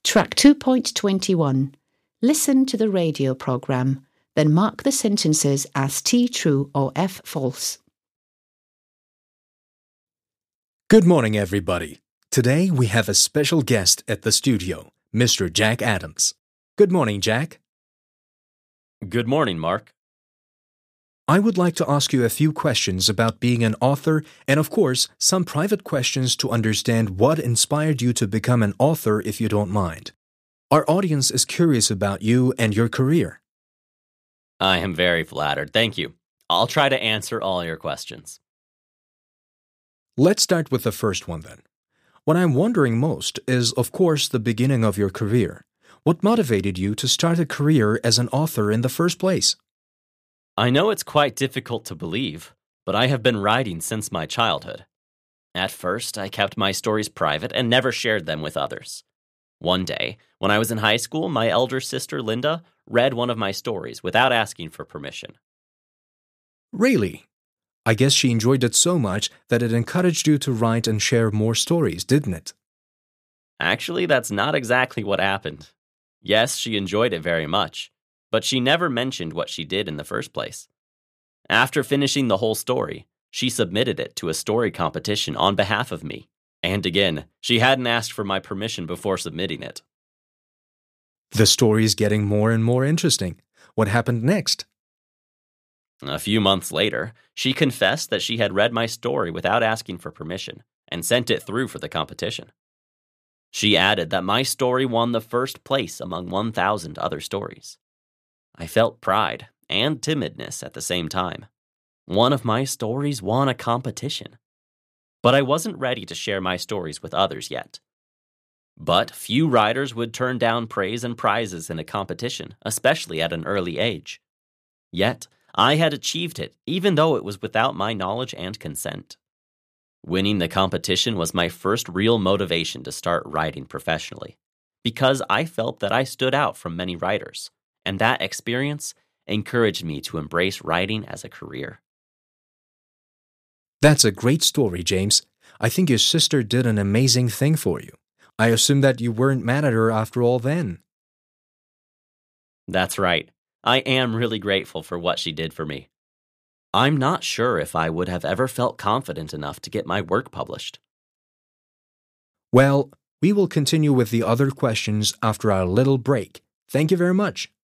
Track 2.21. Listen to the radio program, then mark the sentences as T true or F false. Good morning, everybody. Today we have a special guest at the studio, Mr. Jack Adams. Good morning, Jack. Good morning, Mark. I would like to ask you a few questions about being an author and, of course, some private questions to understand what inspired you to become an author, if you don't mind. Our audience is curious about you and your career. I am very flattered. Thank you. I'll try to answer all your questions. Let's start with the first one then. What I'm wondering most is, of course, the beginning of your career. What motivated you to start a career as an author in the first place? I know it's quite difficult to believe, but I have been writing since my childhood. At first, I kept my stories private and never shared them with others. One day, when I was in high school, my elder sister, Linda, read one of my stories without asking for permission. Really? I guess she enjoyed it so much that it encouraged you to write and share more stories, didn't it? Actually, that's not exactly what happened. Yes, she enjoyed it very much, but she never mentioned what she did in the first place. After finishing the whole story, she submitted it to a story competition on behalf of me. And again, she hadn't asked for my permission before submitting it. The story is getting more and more interesting. What happened next? A few months later, she confessed that she had read my story without asking for permission and sent it through for the competition. She added that my story won the first place among 1,000 other stories. I felt pride and timidness at the same time. One of my stories won a competition. But I wasn't ready to share my stories with others yet. But few writers would turn down praise and prizes in a competition, especially at an early age. Yet, I had achieved it, even though it was without my knowledge and consent. Winning the competition was my first real motivation to start writing professionally, because I felt that I stood out from many writers, and that experience encouraged me to embrace writing as a career. That's a great story, James. I think your sister did an amazing thing for you. I assume that you weren't mad at her after all then. That's right. I am really grateful for what she did for me. I'm not sure if I would have ever felt confident enough to get my work published. Well, we will continue with the other questions after our little break. Thank you very much.